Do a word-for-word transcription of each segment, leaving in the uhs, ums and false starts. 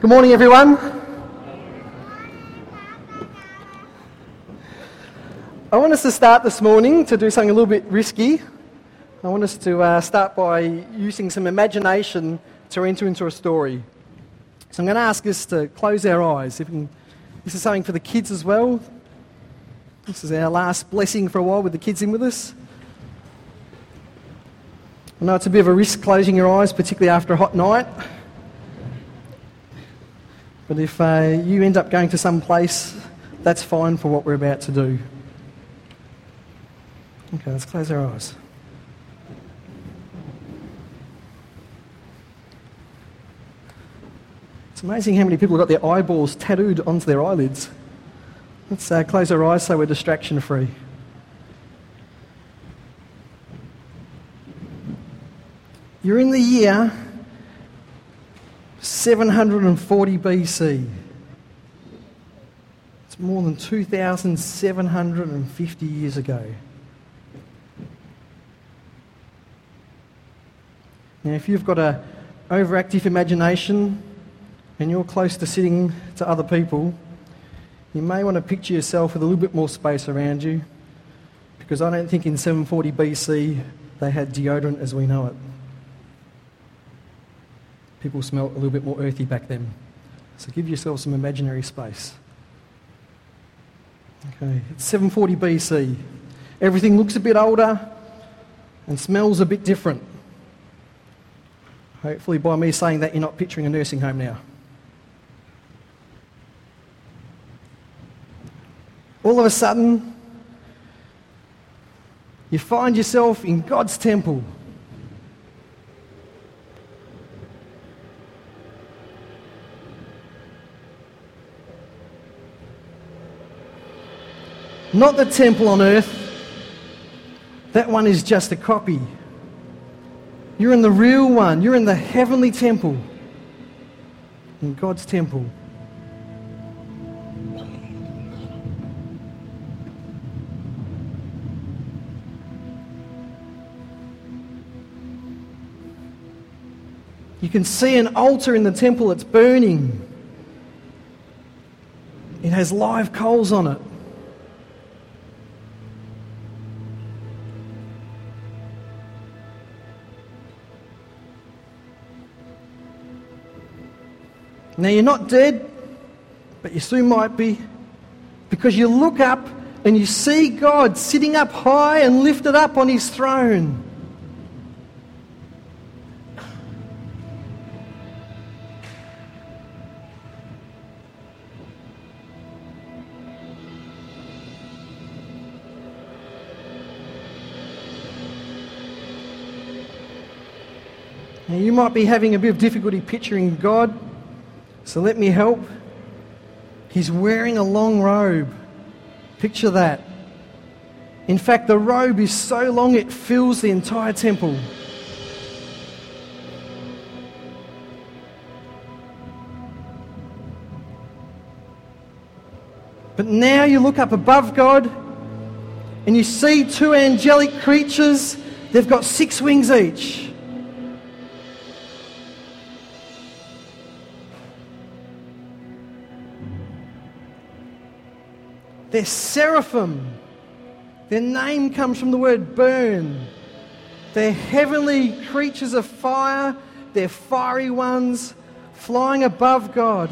Good morning, everyone. I want us to start this morning to do something a little bit risky. I want us to uh, start by using some imagination to enter into a story. So I'm going to ask us to close our eyes. If we can, this is something for the kids as well. This is our last blessing for a while with the kids in with us. I know it's a bit of a risk closing your eyes, particularly after a hot night. But if uh, you end up going to some place, that's fine for what we're about to do. Okay, let's close our eyes. It's amazing how many people have got their eyeballs tattooed onto their eyelids. Let's uh, close our eyes so we're distraction free. You're in the year seven hundred forty B C. It's more than two thousand seven hundred fifty years ago. Now, if you've got an overactive imagination and you're close to sitting to other people, you may want to picture yourself with a little bit more space around you, because I don't think in seven forty B C they had deodorant as we know it. People smelled a little bit more earthy back then. So give yourself some imaginary space. Okay, it's seven forty B C. Everything looks a bit older and smells a bit different. Hopefully by me saying that you're not picturing a nursing home now. All of a sudden, you find yourself in God's temple. Not the temple on earth. That one is just a copy. You're in the real one. You're in the heavenly temple. In God's temple. You can see an altar in the temple that's burning. It has live coals on it. Now, you're not dead, but you soon might be, because you look up and you see God sitting up high and lifted up on his throne. Now, you might be having a bit of difficulty picturing God. So let me help. He's wearing a long robe. Picture that. In fact, the robe is so long it fills the entire temple. But now you look up above God and you see two angelic creatures. They've got six wings each. They're seraphim. Their name comes from the word burn. They're heavenly creatures of fire. They're fiery ones flying above God.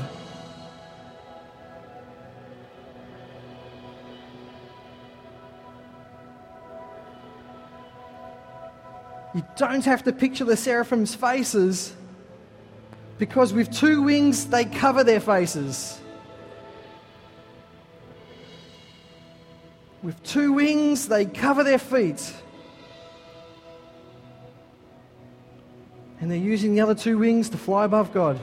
You don't have to picture the seraphim's faces, because with two wings they cover their faces. With two wings, they cover their feet. And they're using the other two wings to fly above God.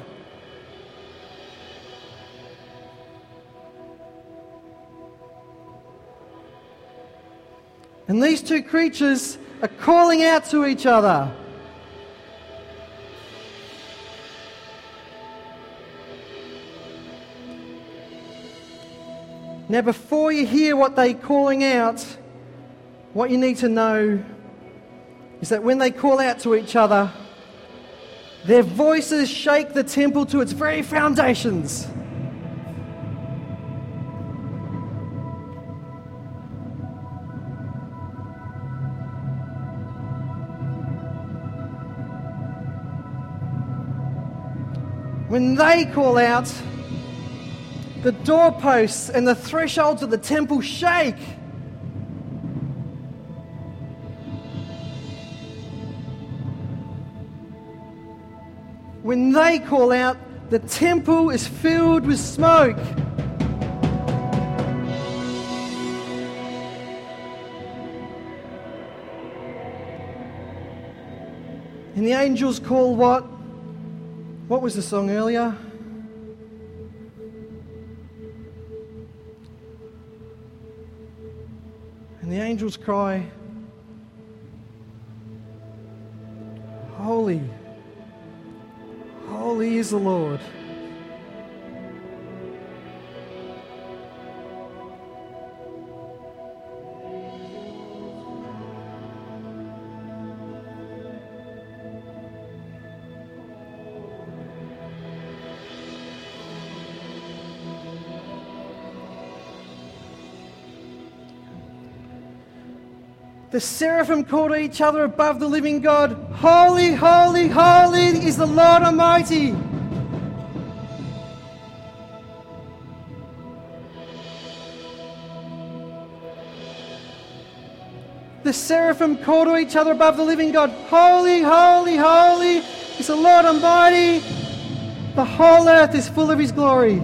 And these two creatures are calling out to each other. Now, before you hear what they're calling out, what you need to know is that when they call out to each other, Their voices shake the temple to its very foundations. When they call out, the doorposts and the thresholds of the temple shake. When they call out, the temple is filled with smoke. And the angels call what? What was the song earlier? And the angels cry, Holy, holy is the Lord. The seraphim call to each other above the living God, Holy, holy, holy is the Lord Almighty. The seraphim call to each other above the living God, Holy, holy, holy is the Lord Almighty. The whole earth is full of His glory.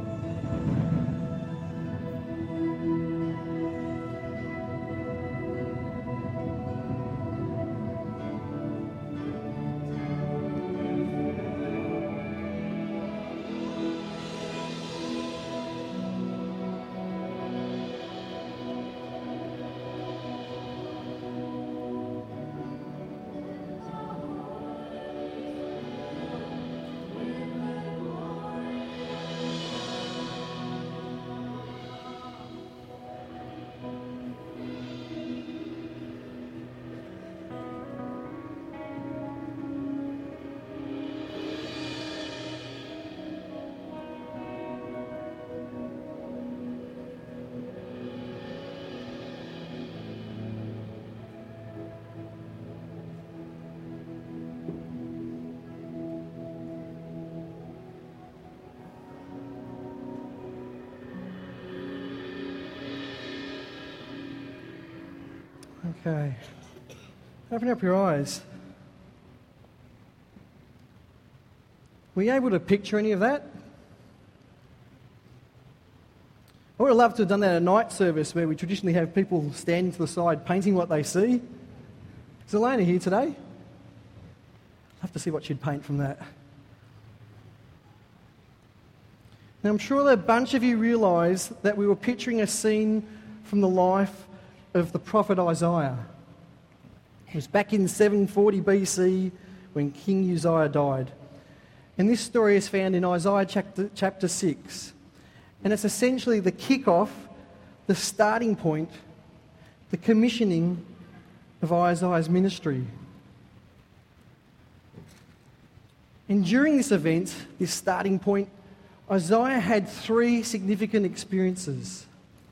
Okay. Open up your eyes. Were you able to picture any of that? I would have loved to have done that at a night service where we traditionally have people standing to the side painting what they see. Is Elena here today? I'd love to see what she'd paint from that. Now, I'm sure that a bunch of you realise that we were picturing a scene from the life of the prophet Isaiah. It was back in seven forty B C when King Uzziah died. And this story is found in Isaiah chapter, chapter six. And it's essentially the kick-off, the starting point, the commissioning of Isaiah's ministry. And during this event, this starting point, Isaiah had three significant experiences.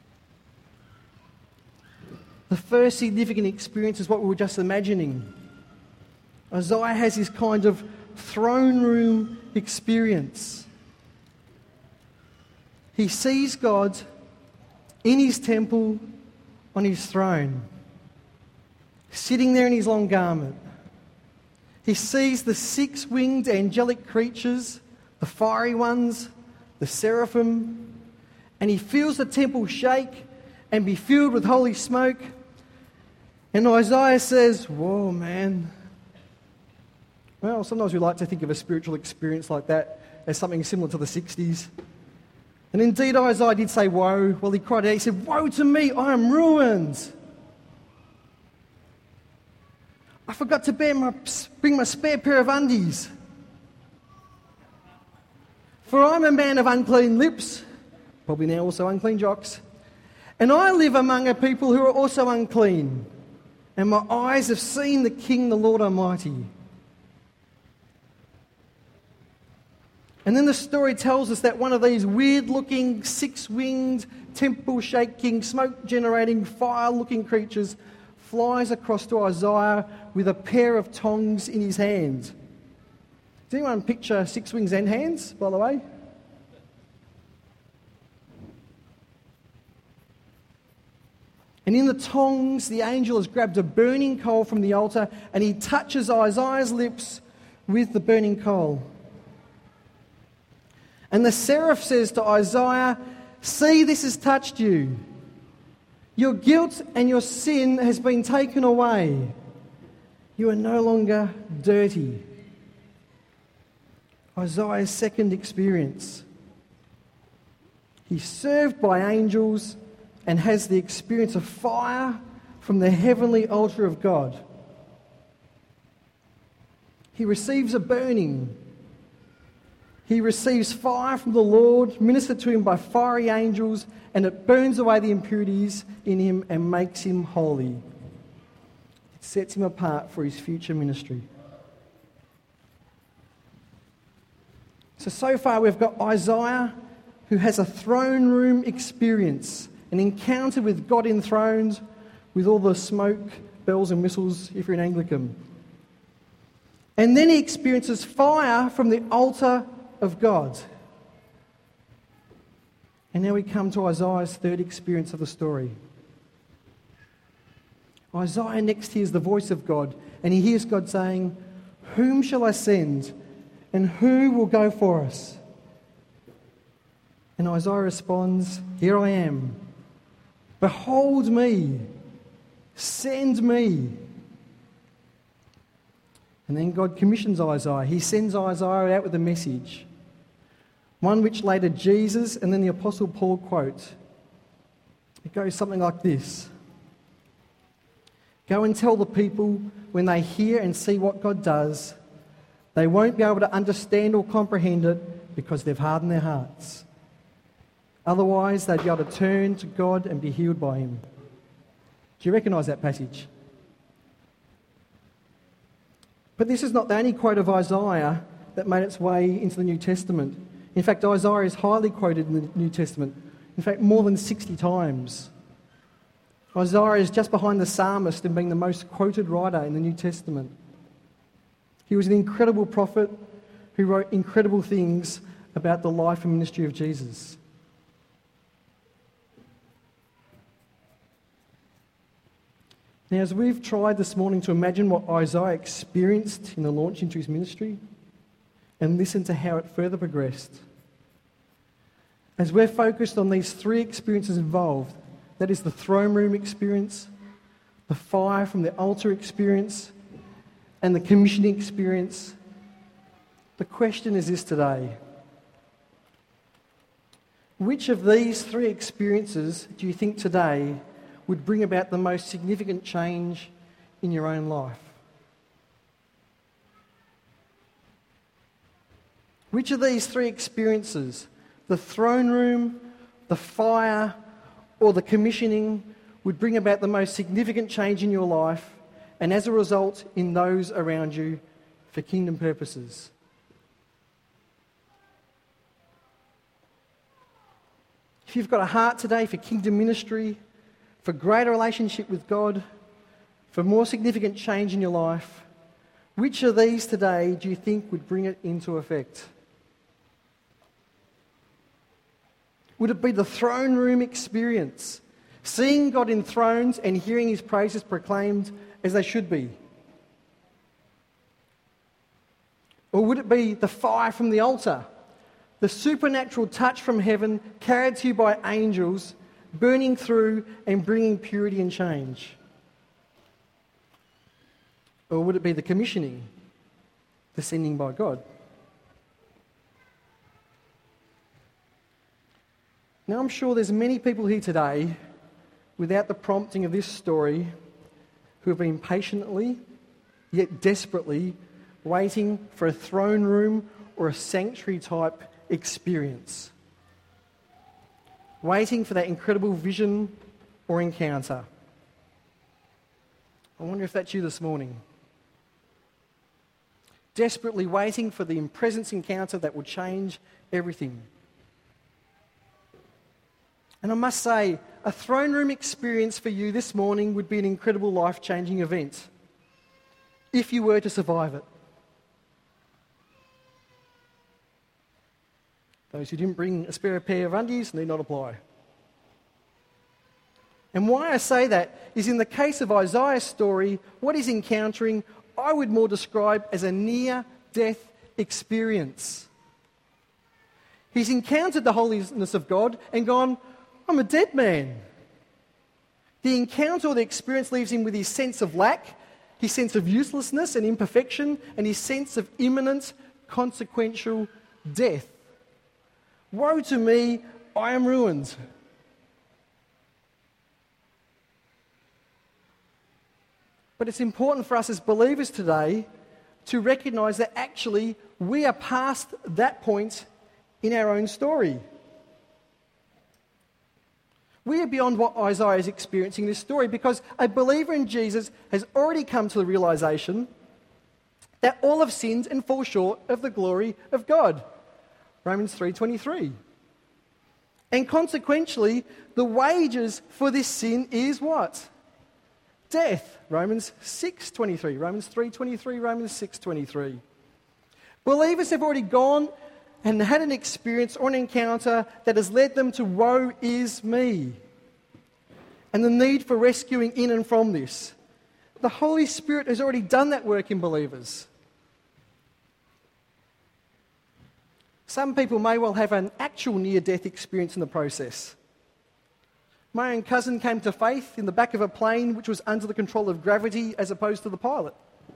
The first significant experience is what we were just imagining. Isaiah has this kind of throne room experience. He sees God in His temple on His throne, sitting there in His long garment. He sees the six-winged angelic creatures, the fiery ones, the seraphim, and he feels the temple shake and be filled with holy smoke. And Isaiah says, whoa, man. Well, sometimes we like to think of a spiritual experience like that as something similar to the sixties. And indeed, Isaiah did say, woe. Well, he cried out, he said, woe to me, I am ruined. I forgot to bear my, bring my spare pair of undies. For I'm a man of unclean lips, probably now also unclean jocks, and I live among a people who are also unclean, and my eyes have seen the King, the Lord Almighty. And then the story tells us that one of these weird-looking, six-winged, temple-shaking, smoke-generating, fire-looking creatures flies across to Isaiah with a pair of tongs in his hand. Does anyone picture six wings and hands, by the way? And in the tongs, the angel has grabbed a burning coal from the altar and he touches Isaiah's lips with the burning coal. And the seraph says to Isaiah, "See, this has touched you. Your guilt and your sin has been taken away. You are no longer dirty." Isaiah's second experience. He's served by angels and has the experience of fire from the heavenly altar of God. He receives a burning. He receives fire from the Lord, ministered to him by fiery angels, and it burns away the impurities in him and makes him holy. It sets him apart for his future ministry. So, so far we've got Isaiah, who has a throne room experience, an encounter with God enthroned, with all the smoke, bells and whistles, if you're an Anglican. And then he experiences fire from the altar of God. And now we come to Isaiah's third experience of the story. Isaiah next hears the voice of God, and he hears God saying, "Whom shall I send, and who will go for us?" And Isaiah responds, "Here I am. Behold me. Send me." And then God commissions Isaiah. He sends Isaiah out with a message, one which later Jesus and then the Apostle Paul quote. It goes something like this: "Go and tell the people when they hear and see what God does, they won't be able to understand or comprehend it because they've hardened their hearts. Otherwise, they'd be able to turn to God and be healed by him." Do you recognise that passage? But this is not the only quote of Isaiah that made its way into the New Testament. In fact, Isaiah is highly quoted in the New Testament. In fact, more than sixty times. Isaiah is just behind the psalmist in being the most quoted writer in the New Testament. He was an incredible prophet who wrote incredible things about the life and ministry of Jesus. Now, as we've tried this morning to imagine what Isaiah experienced in the launch into his ministry and listen to how it further progressed, as we're focused on these three experiences involved, that is the throne room experience, the fire from the altar experience, and the commissioning experience, the question is this today: which of these three experiences do you think today would bring about the most significant change in your own life? Which of these three experiences, the throne room, the fire, or the commissioning, would bring about the most significant change in your life, and as a result in those around you, for kingdom purposes? If you've got a heart today for kingdom ministry, for greater relationship with God, for more significant change in your life, which of these today do you think would bring it into effect? Would it be the throne room experience, seeing God enthroned and hearing his praises proclaimed as they should be? Or would it be the fire from the altar, the supernatural touch from heaven carried to you by angels, burning through and bringing purity and change? Or would it be the commissioning, the sending by God? Now, I'm sure there's many people here today, without the prompting of this story, who have been patiently, yet desperately, waiting for a throne room or a sanctuary type experience. Waiting for that incredible vision or encounter. I wonder if that's you this morning. desperately waiting for the presence encounter that will change everything. And I must say, a throne room experience for you this morning would be an incredible life-changing event if you were to survive it. Those who didn't bring a spare pair of undies need not apply. And why I say that is in the case of Isaiah's story, what he's encountering, I would more describe as a near-death experience. He's encountered the holiness of God and gone, I'm a dead man. The encounter or the experience leaves him with his sense of lack, his sense of uselessness and imperfection, and his sense of imminent, consequential death. Woe to me, I am ruined. But it's important for us as believers today to recognise that actually we are past that point in our own story. We are beyond what Isaiah is experiencing in this story because a believer in Jesus has already come to the realisation that all have sinned and fall short of the glory of God. Romans three twenty-three. And consequently, the wages for this sin is what? Death. Romans six twenty-three. Romans three twenty-three. Romans six twenty-three. Believers have already gone and had an experience or an encounter that has led them to woe is me. And the need for rescuing in and from this. The Holy Spirit has already done that work in believers. Some people may well have an actual near-death experience in the process. My own cousin came to faith in the back of a plane which was under the control of gravity as opposed to the pilot.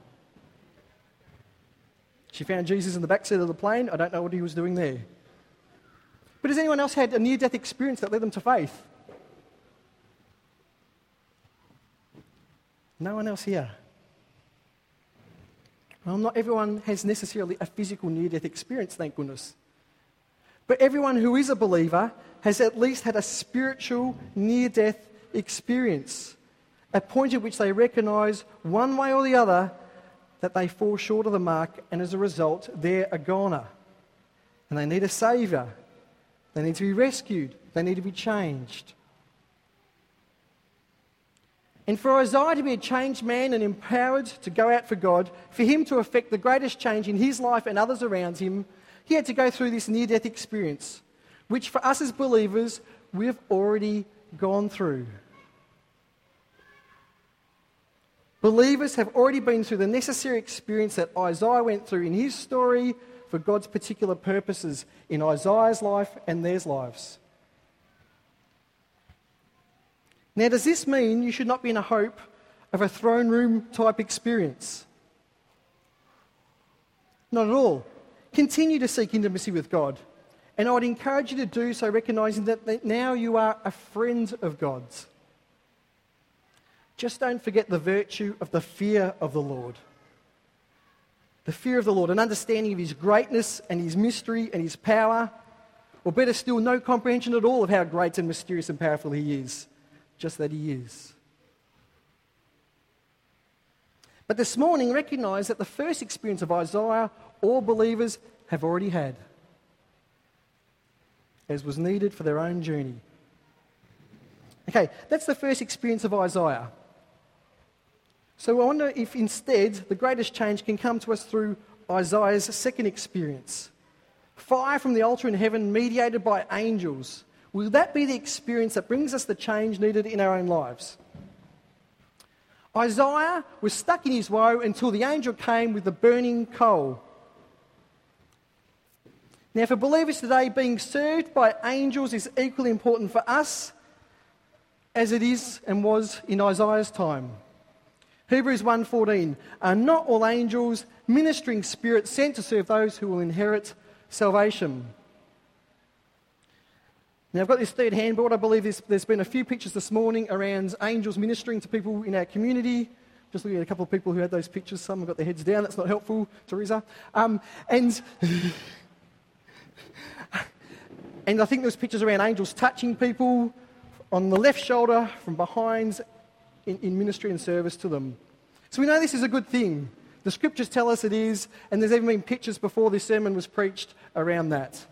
She found Jesus in the back seat of the plane. I don't know what he was doing there. But has anyone else had a near-death experience that led them to faith? No one else here. Well, not everyone has necessarily a physical near-death experience, thank goodness. But everyone who is a believer has at least had a spiritual near-death experience, a point at which they recognise one way or the other that they fall short of the mark, and as a result, they're a goner. And they need a saviour. They need to be rescued. They need to be changed. And for Isaiah to be a changed man and empowered to go out for God, for him to effect the greatest change in his life and others around him, he had to go through this near-death experience, which for us as believers, we've already gone through. Believers have already been through the necessary experience that Isaiah went through in his story for God's particular purposes in Isaiah's life and theirs lives. Now, does this mean you should not be in a hope of a throne room type experience? Not at all. Continue to seek intimacy with God. And I would encourage you to do so, recognising that now you are a friend of God's. Just don't forget the virtue of the fear of the Lord. The fear of the Lord, an understanding of his greatness and his mystery and his power, or better still, no comprehension at all of how great and mysterious and powerful he is, just that he is. But this morning, recognise that the first experience of Isaiah, all believers have already had, as was needed for their own journey. Okay, that's the first experience of Isaiah. So I wonder if instead the greatest change can come to us through Isaiah's second experience. Fire from the altar in heaven mediated by angels. Will that be the experience that brings us the change needed in our own lives? Isaiah was stuck in his woe until the angel came with the burning coal. Now, for believers today, being served by angels is equally important for us as it is and was in Isaiah's time. Hebrews one fourteen, are not all angels ministering spirits sent to serve those who will inherit salvation? Now, I've got this third handboard. I believe there's, there's been a few pictures this morning around angels ministering to people in our community. Just looking at a couple of people who had those pictures. Some have got their heads down. That's not helpful, Teresa. Um, and... And I think there's pictures around angels touching people on the left shoulder from behind in, in ministry and service to them. So we know this is a good thing, The scriptures tell us it is, and there's even been pictures before this sermon was preached around that.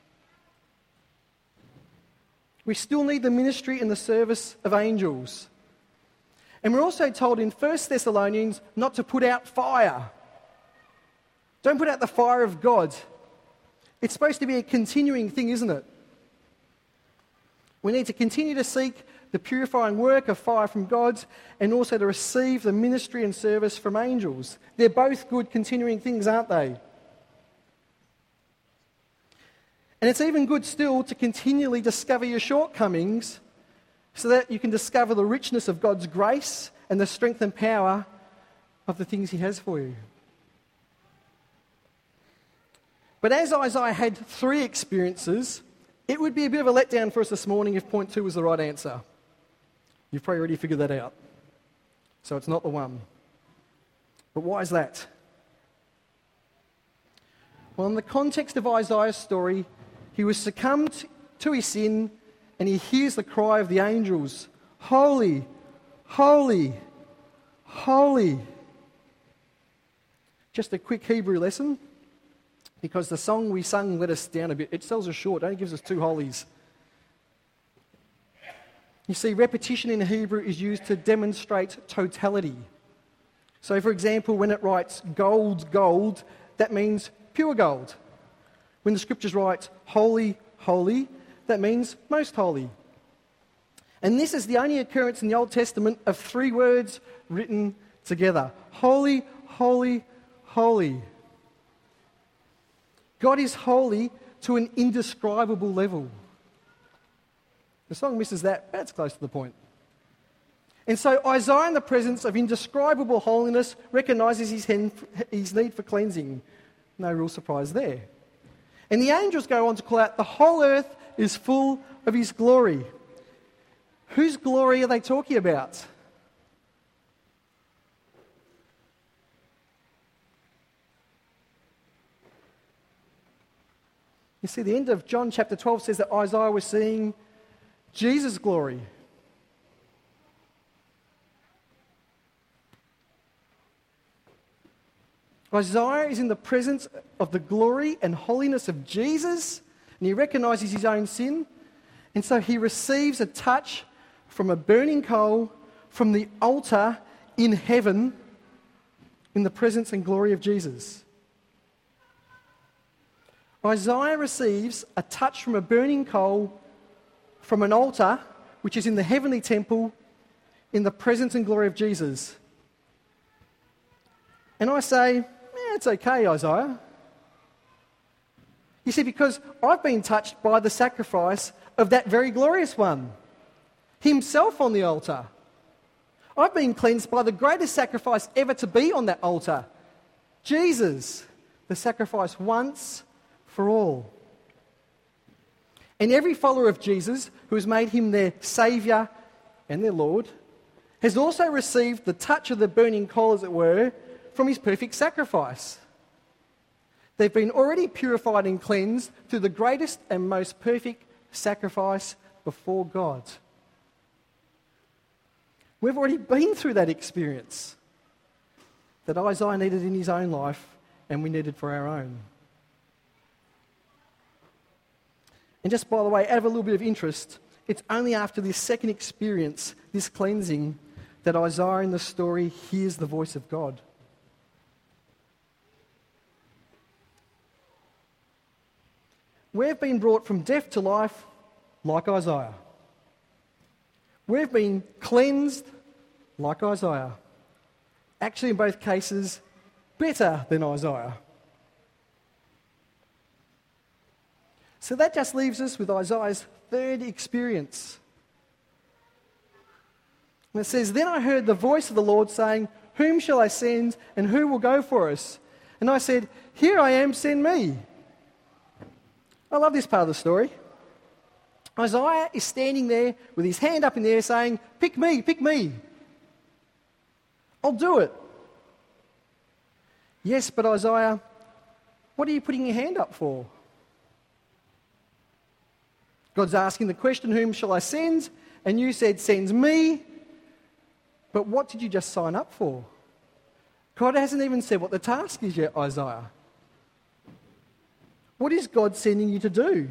We still need the ministry and the service of angels. And we're also told in First Thessalonians not to put out fire. Don't put out the fire of God. It's supposed to be a continuing thing, isn't it? We need to continue to seek the purifying work of fire from God and also to receive the ministry and service from angels. They're both good continuing things, aren't they? And it's even good still to continually discover your shortcomings so that you can discover the richness of God's grace and the strength and power of the things he has for you. But as Isaiah had three experiences, it would be a bit of a letdown for us this morning if point two was the right answer. You've probably already figured that out. So it's not the one. But why is that? Well, in the context of Isaiah's story, he was succumbed to his sin and he hears the cry of the angels, "Holy, holy, holy." Just a quick Hebrew lesson, because the song we sung let us down a bit. It sells us short, it only gives us two holies. You see, repetition in Hebrew is used to demonstrate totality. So, for example, when it writes gold, gold, that means pure gold. When the scriptures write holy, holy, that means most holy. And this is the only occurrence in the Old Testament of three words written together. Holy, holy, holy. God is holy to an indescribable level. The song misses that, but it's close to the point. And so Isaiah, in the presence of indescribable holiness, recognises his, his need for cleansing. No real surprise there. And the angels go on to call out, the whole earth is full of his glory. Whose glory are they talking about? You see, the end of John chapter twelve says that Isaiah was seeing Jesus' glory. Isaiah is in the presence of the glory and holiness of Jesus, and he recognises his own sin, and so he receives a touch from a burning coal from the altar in heaven in the presence and glory of Jesus. Isaiah receives a touch from a burning coal from an altar which is in the heavenly temple in the presence and glory of Jesus. And I say, yeah, it's okay, Isaiah. You see, because I've been touched by the sacrifice of that very glorious one, himself on the altar. I've been cleansed by the greatest sacrifice ever to be on that altar, Jesus, the sacrifice once for all. And every follower of Jesus who has made him their Saviour and their Lord has also received the touch of the burning coal, as it were, from his perfect sacrifice. They've been already purified and cleansed through the greatest and most perfect sacrifice before God. We've already been through that experience that Isaiah needed in his own life and we needed for our own. And just by the way, out of a little bit of interest, it's only after this second experience, this cleansing, that Isaiah in the story hears the voice of God. We've been brought from death to life like Isaiah. We've been cleansed like Isaiah. Actually, in both cases, better than Isaiah. So that just leaves us with Isaiah's third experience. And it says, "Then I heard the voice of the Lord saying, 'Whom shall I send, and who will go for us?' And I said, 'Here I am, send me.'" I love this part of the story. Isaiah is standing there with his hand up in the air saying, "Pick me, pick me. I'll do it." Yes, but Isaiah, what are you putting your hand up for? God's asking the question, "Whom shall I send?" And you said, "Send me." But what did you just sign up for? God hasn't even said what the task is yet, Isaiah. What is God sending you to do?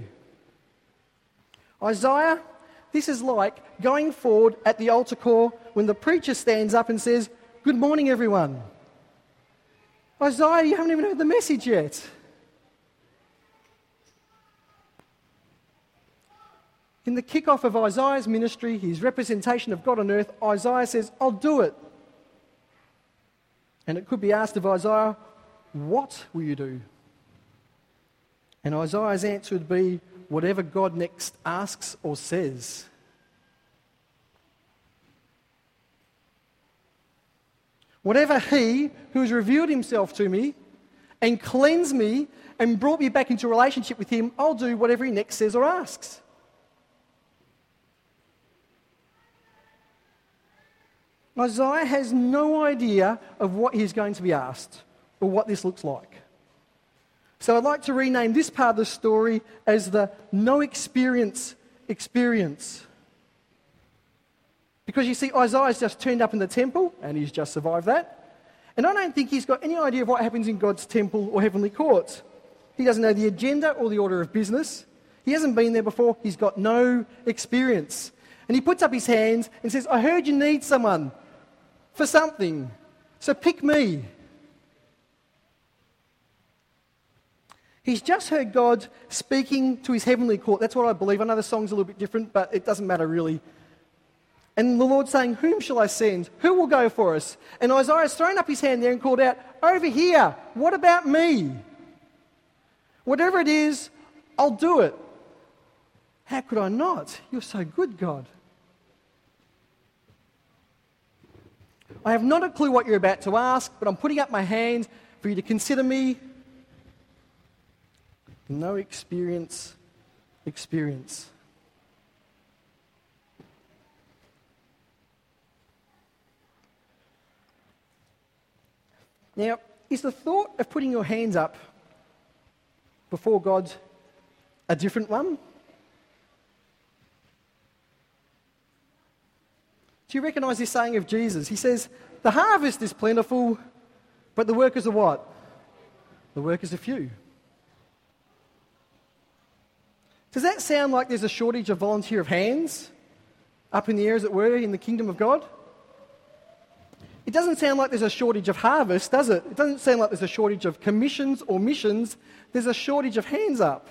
Isaiah, this is like going forward at the altar call when the preacher stands up and says, "Good morning, everyone." Isaiah, you haven't even heard the message yet. In the kickoff of Isaiah's ministry, his representation of God on earth, Isaiah says, "I'll do it." And it could be asked of Isaiah, "What will you do?" And Isaiah's answer would be, whatever God next asks or says. Whatever he who has revealed himself to me and cleansed me and brought me back into relationship with him, I'll do whatever he next says or asks. Isaiah has no idea of what he's going to be asked or what this looks like. So I'd like to rename this part of the story as the no experience experience. Because you see, Isaiah's just turned up in the temple and he's just survived that. And I don't think he's got any idea of what happens in God's temple or heavenly courts. He doesn't know the agenda or the order of business. He hasn't been there before. He's got no experience. And he puts up his hands and says, "I heard you need someone for something, so pick me." He's just heard God speaking to his heavenly court. That's what I believe. I know the song's a little bit different, but it doesn't matter really. And the Lord's saying, "Whom shall I send? Who will go for us?" And Isaiah's thrown up his hand there and called out, "Over here, what about me? Whatever it is, I'll do it." How could I not? You're so good, God. I have not a clue what you're about to ask, but I'm putting up my hand for you to consider me. No experience, experience. Now, is the thought of putting your hands up before God a different one? Do you recognise this saying of Jesus? He says, "The harvest is plentiful, but the workers are what? The workers are few." Does that sound like there's a shortage of volunteer of hands up in the air, as it were, in the kingdom of God? It doesn't sound like there's a shortage of harvest, does it? It doesn't sound like there's a shortage of commissions or missions. There's a shortage of hands up.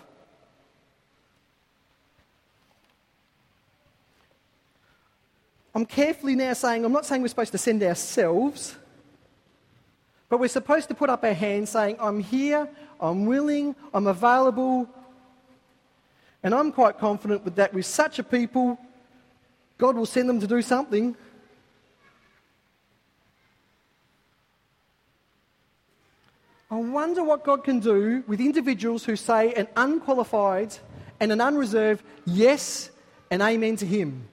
I'm carefully now saying, I'm not saying we're supposed to send ourselves, but we're supposed to put up our hands saying, "I'm here, I'm willing, I'm available." And I'm quite confident with that with such a people, God will send them to do something. I wonder what God can do with individuals who say an unqualified and an unreserved yes and amen to him.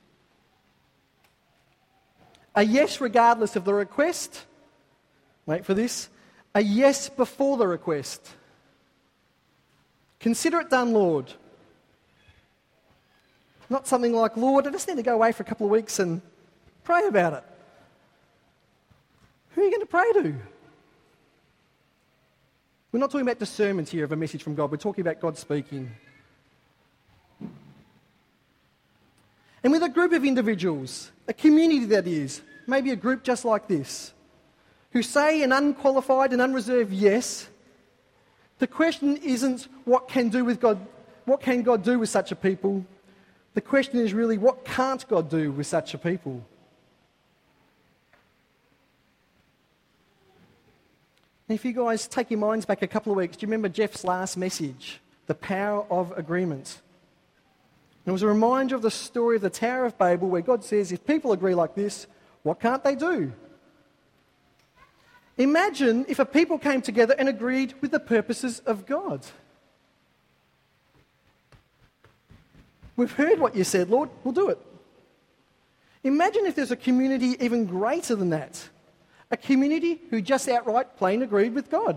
A yes regardless of the request. Wait for this. A yes before the request. Consider it done, Lord. Not something like, "Lord, I just need to go away for a couple of weeks and pray about it." Who are you going to pray to? We're not talking about discernment here of a message from God. We're talking about God speaking. And with a group of individuals, a community that is, maybe a group just like this, who say an unqualified and unreserved yes, the question isn't what can do with God, what can God do with such a people? The question is really, what can't God do with such a people? And if you guys take your minds back a couple of weeks, do you remember Jeff's last message, the power of agreement? It was a reminder of the story of the Tower of Babel, where God says, if people agree like this, what can't they do? Imagine if a people came together and agreed with the purposes of God. We've heard what you said, Lord, we'll do it. Imagine if there's a community even greater than that. A community who just outright plain agreed with God.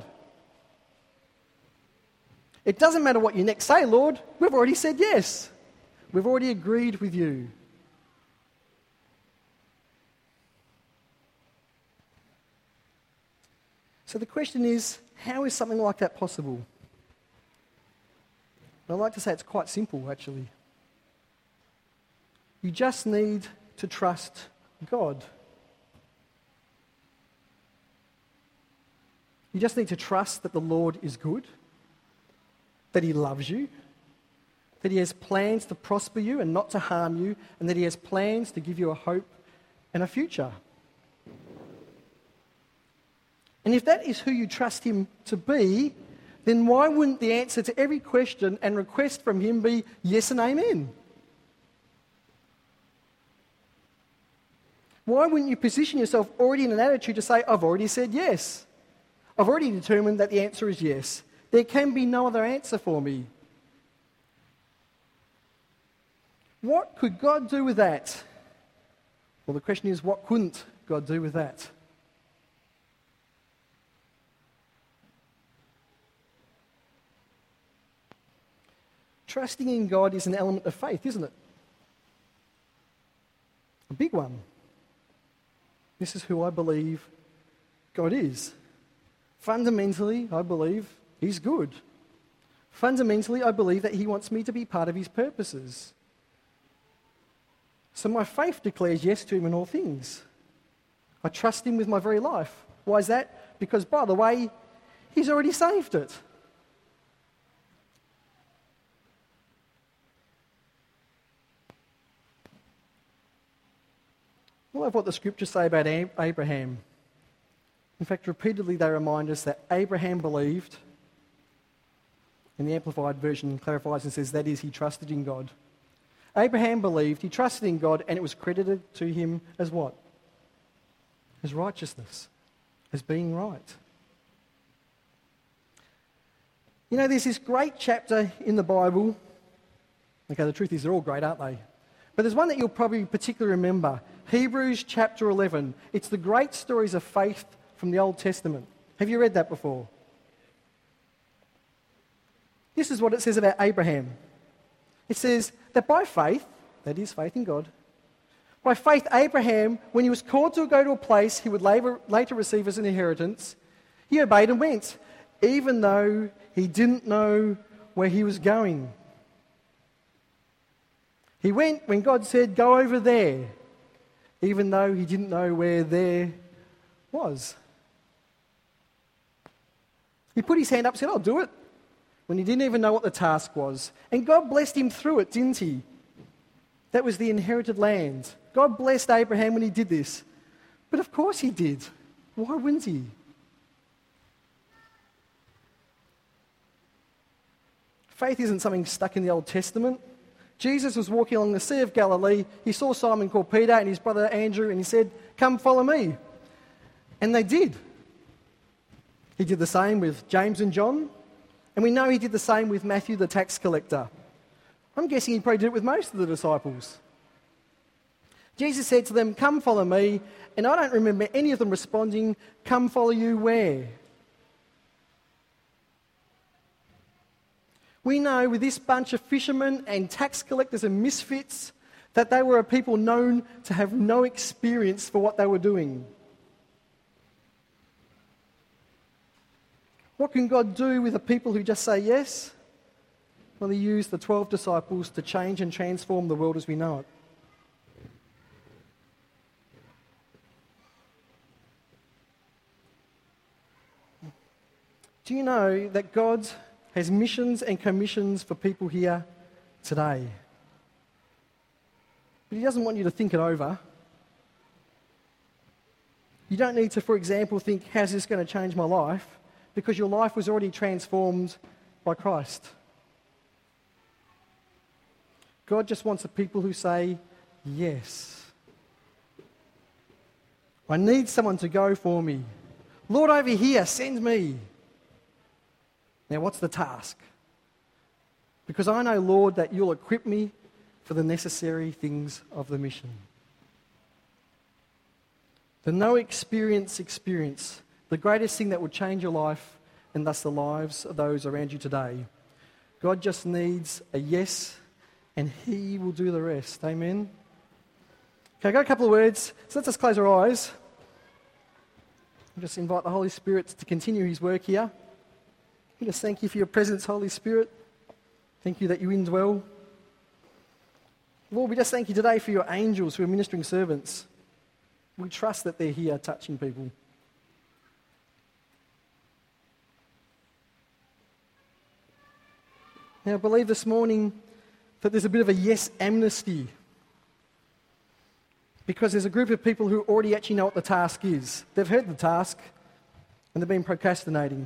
It doesn't matter what you next say, Lord, we've already said yes. We've already agreed with you. So the question is, how is something like that possible? I'd like to say it's quite simple, actually. You just need to trust God. You just need to trust that the Lord is good, that he loves you, that he has plans to prosper you and not to harm you, and that he has plans to give you a hope and a future. And if that is who you trust him to be, then why wouldn't the answer to every question and request from him be yes and amen? Why wouldn't you position yourself already in an attitude to say, I've already said yes. I've already determined that the answer is yes. There can be no other answer for me. What could God do with that? Well, the question is, what couldn't God do with that? Trusting in God is an element of faith, isn't it? A big one. This is who I believe God is. Fundamentally, I believe he's good. Fundamentally, I believe that he wants me to be part of his purposes. So my faith declares yes to him in all things. I trust him with my very life. Why is that? Because, by the way, he's already saved it. I love what the scriptures say about Abraham. In fact, repeatedly they remind us that Abraham believed, and the Amplified Version clarifies and says, that is, he trusted in God. Abraham believed, he trusted in God, and it was credited to him as what? As righteousness, as being right. You know, there's this great chapter in the Bible. Okay, the truth is they're all great, aren't they? But there's one that you'll probably particularly remember. Hebrews chapter eleven. It's the great stories of faith from the Old Testament. Have you read that before? This is what it says about Abraham. It says that by faith, that is faith in God, by faith Abraham, when he was called to go to a place he would later, later receive as an inheritance, he obeyed and went, even though he didn't know where he was going. He went when God said, go over there, even though he didn't know where there was. He put his hand up and said, I'll do it, when he didn't even know what the task was. And God blessed him through it, didn't he? That was the inherited land. God blessed Abraham when he did this. But of course he did. Why wouldn't he? Faith isn't something stuck in the Old Testament. Jesus was walking along the Sea of Galilee. He saw Simon called Peter and his brother Andrew, and he said, come follow me. And they did. He did the same with James and John. And we know he did the same with Matthew the tax collector. I'm guessing he probably did it with most of the disciples. Jesus said to them, come follow me. And I don't remember any of them responding, come follow you where? We know with this bunch of fishermen and tax collectors and misfits that they were a people known to have no experience for what they were doing. What can God do with a people who just say yes? Well, he used the twelve disciples to change and transform the world as we know it. Do you know that God has missions and commissions for people here today? But he doesn't want you to think it over. You don't need to, for example, think, how's this going to change my life? Because your life was already transformed by Christ. God just wants a people who say, yes. I need someone to go for me. Lord, over here, send me. Now, what's the task? Because I know, Lord, that you'll equip me for the necessary things of the mission. The no experience experience, the greatest thing that will change your life and thus the lives of those around you today. God just needs a yes, and he will do the rest. Amen? Okay, I got a couple of words. So let's just close our eyes. We just invite the Holy Spirit to continue his work here. We just thank you for your presence, Holy Spirit. Thank you that you indwell. Lord, we just thank you today for your angels who are ministering servants. We trust that they're here touching people. Now, I believe this morning that there's a bit of a yes amnesty, because there's a group of people who already actually know what the task is. They've heard the task and they've been procrastinating.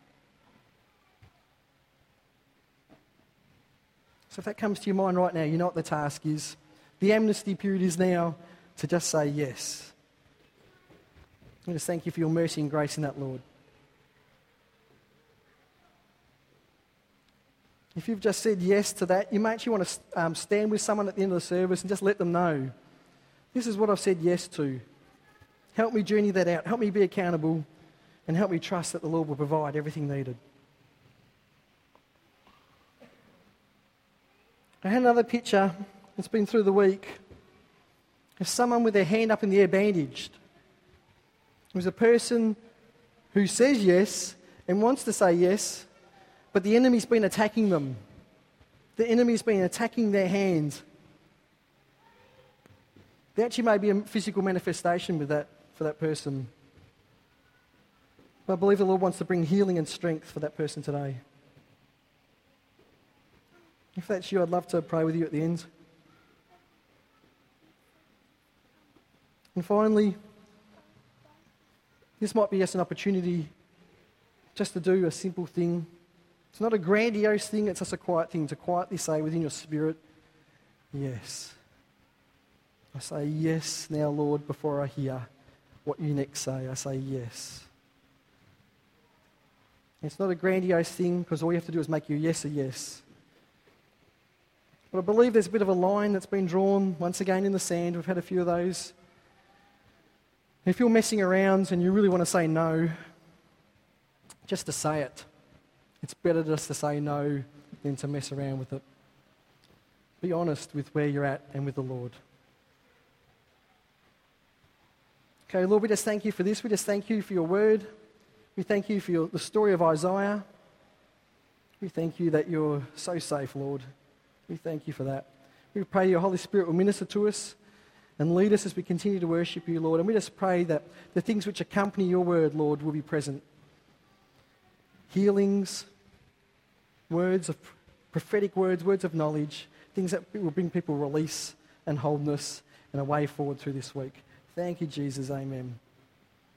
So if that comes to your mind right now, you know what the task is. The amnesty period is now to just say yes. I just thank you for your mercy and grace in that, Lord. If you've just said yes to that, you may actually want to um, stand with someone at the end of the service and just let them know, this is what I've said yes to. Help me journey that out. Help me be accountable, and help me trust that the Lord will provide everything needed. I had another picture that's been through the week of someone with their hand up in the air bandaged. It was a person who says yes and wants to say yes, but the enemy's been attacking them. The enemy's been attacking their hands. There actually may be a physical manifestation with that for that person. But I believe the Lord wants to bring healing and strength for that person today. If that's you, I'd love to pray with you at the end. And finally, this might be just an opportunity just to do a simple thing. It's not a grandiose thing, it's just a quiet thing to quietly say within your spirit, yes. I say yes now, Lord, before I hear what you next say. I say yes. It's not a grandiose thing, because all you have to do is make your yes a yes. But I believe there's a bit of a line that's been drawn once again in the sand. We've had a few of those. If you're messing around and you really want to say no, just to say it. It's better just to say no than to mess around with it. Be honest with where you're at and with the Lord. Okay, Lord, we just thank you for this. We just thank you for your word. We thank you for your, the story of Isaiah. We thank you that you're so safe, Lord. We thank you for that. We pray your Holy Spirit will minister to us and lead us as we continue to worship you, Lord. And we just pray that the things which accompany your word, Lord, will be present. Healings, words of prophetic words, words of knowledge, things that will bring people release and wholeness and a way forward through this week. Thank you, Jesus. Amen.